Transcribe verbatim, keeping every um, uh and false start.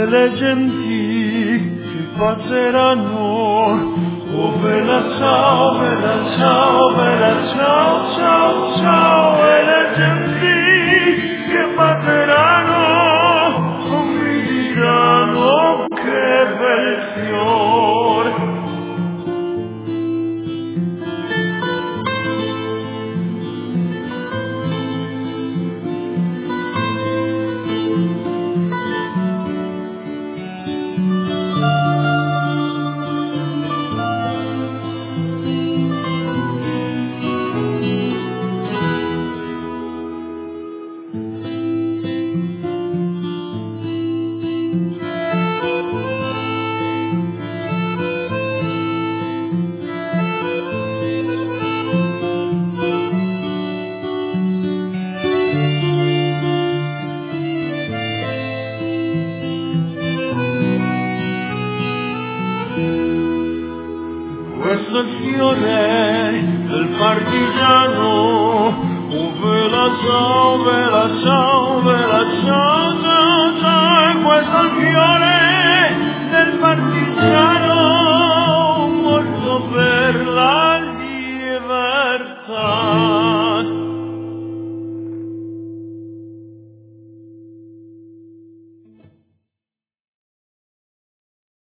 le genti che passeranno. Oh bella ciao, bella ciao, bella ciao, ciao, ciao. E le genti che passeranno non mi diranno che bel fiore. Questo è il fiore del partigiano. Oh bella ciao, bella ciao, bella ciao.